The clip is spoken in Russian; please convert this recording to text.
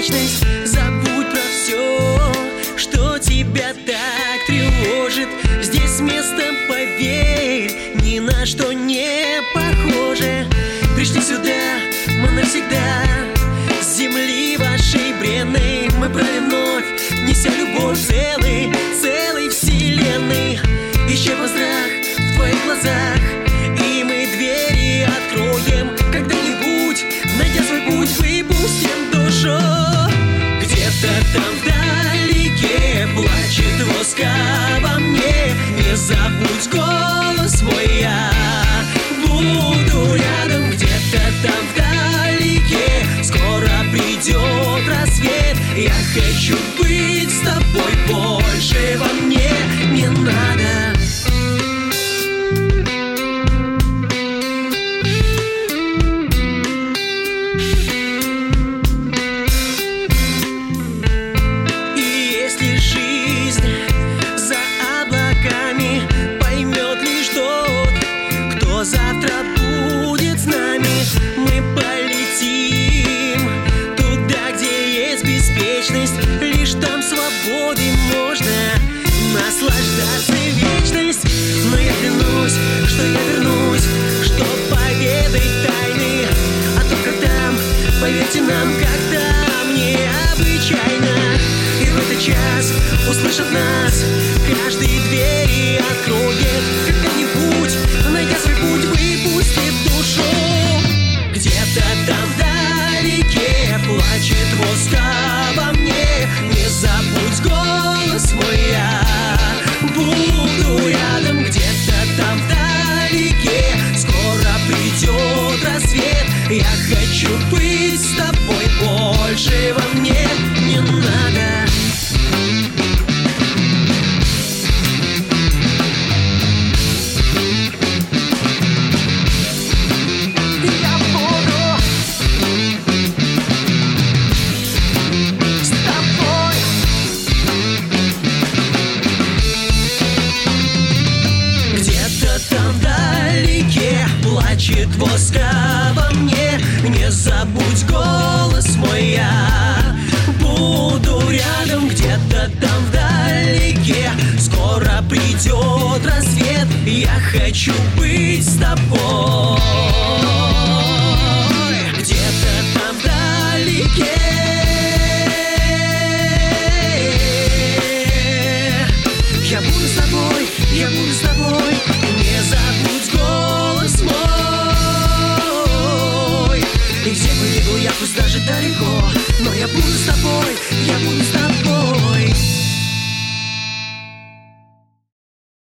беспечность. Забудь про все, что тебя так тревожит. Здесь место, поверь, ни на что не похоже. Пришли сюда мы навсегда, с земли вашей бренной. Мы брали вновь, неся любовь целой вселенной. Исчез страх в твоих глазах, и мы двери откроем. Когда-нибудь, найдя свой путь, выпустим душу. Где-то там вдалеке плачет воск обо мне. Не забудь голос мой, я буду рядом. Где-то там вдалеке скоро придет рассвет. Я хочу быть с тобой, больше во мне не надо. И если жизнь за облаками, поймет лишь тот, кто завтра будет с нами. Мы полетим туда, где есть беспечность. Лишь там свободы можно наслаждаться вечность. Но я клянусь, что я вернусь, чтоб поведать тайны о том, как там, поверьте нам, как там необычайно. И в этот час услышат нас, каждый двери откроет. Когда-нибудь, найдя свой путь, выпустит душу. Где-то там вдалеке плачет воск обо мне. Не забудь голос мой, я буду рядом. Где-то там вдалеке скоро придет рассвет. Я хочу быть с тобой, больше во мне не надо. Плачет воск обо мне. Не забудь голос мой, я буду рядом. Где-то там вдалеке скоро придет рассвет. Я хочу быть с тобой. Где-то там вдалеке я буду с тобой, я буду с тобой. Не забудь голос мой. И где бы ни был я, пусть даже далеко, но я буду с тобой, я буду с тобой.